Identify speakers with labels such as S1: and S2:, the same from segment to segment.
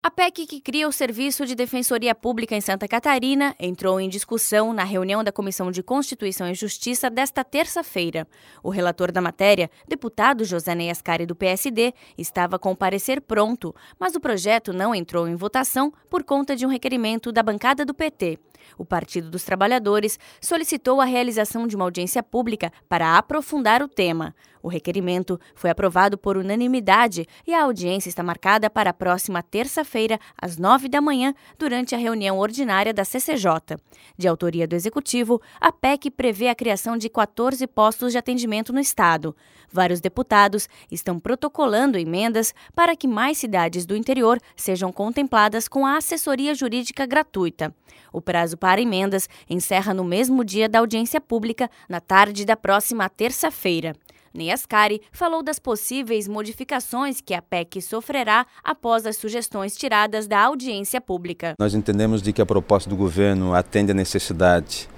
S1: A PEC que cria o Serviço de Defensoria Pública em Santa Catarina entrou em discussão na reunião da Comissão de Constituição e Justiça desta terça-feira. O relator da matéria, deputado José Ney Ascari do PSD, estava com o parecer pronto, mas o projeto não entrou em votação por conta de um requerimento da bancada do PT. O Partido dos Trabalhadores solicitou a realização de uma audiência pública para aprofundar o tema. O requerimento foi aprovado por unanimidade e a audiência está marcada para a próxima terça-feira, às 9 da manhã, durante a reunião ordinária da CCJ. De autoria do Executivo, a PEC prevê a criação de 14 postos de atendimento no Estado. Vários deputados estão protocolando emendas para que mais cidades do interior sejam contempladas com a assessoria jurídica gratuita. O prazo para emendas encerra no mesmo dia da audiência pública, na tarde da próxima terça-feira. Ney Ascari falou das possíveis modificações que a PEC sofrerá após as sugestões tiradas da audiência pública.
S2: Nós entendemos de que a proposta do governo atende à necessidade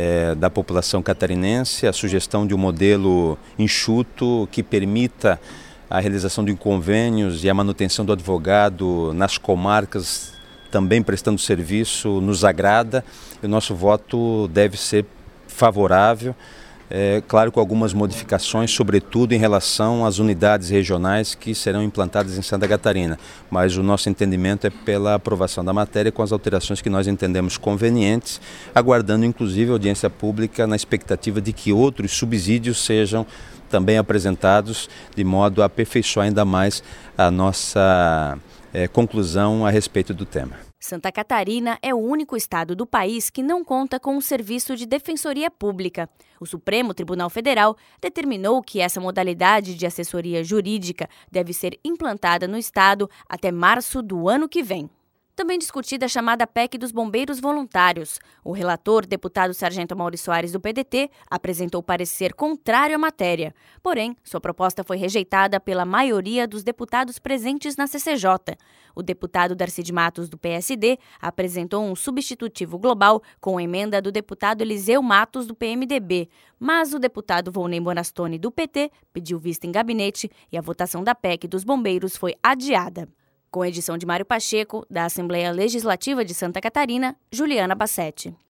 S2: da população catarinense, a sugestão de um modelo enxuto que permita a realização de convênios e a manutenção do advogado nas comarcas, também prestando serviço, nos agrada. O nosso voto deve ser favorável, claro, com algumas modificações, sobretudo em relação às unidades regionais que serão implantadas em Santa Catarina. Mas o nosso entendimento é pela aprovação da matéria com as alterações que nós entendemos convenientes, aguardando inclusive a audiência pública na expectativa de que outros subsídios sejam também apresentados, de modo a aperfeiçoar ainda mais a nossa conclusão a respeito do tema.
S1: Santa Catarina é o único estado do país que não conta com um serviço de defensoria pública. O Supremo Tribunal Federal determinou que essa modalidade de assessoria jurídica deve ser implantada no estado até março do ano que vem. Também discutida a chamada PEC dos Bombeiros Voluntários. O relator, deputado Sargento Amaury Soares do PDT, apresentou parecer contrário à matéria. Porém, sua proposta foi rejeitada pela maioria dos deputados presentes na CCJ. O deputado Darcy de Matos, do PSD, apresentou um substitutivo global com a emenda do deputado Eliseu Matos, do PMDB. Mas o deputado Volney Bonastoni, do PT, pediu vista em gabinete e a votação da PEC dos bombeiros foi adiada. Com edição de Mário Pacheco, da Assembleia Legislativa de Santa Catarina, Juliana Bassetti.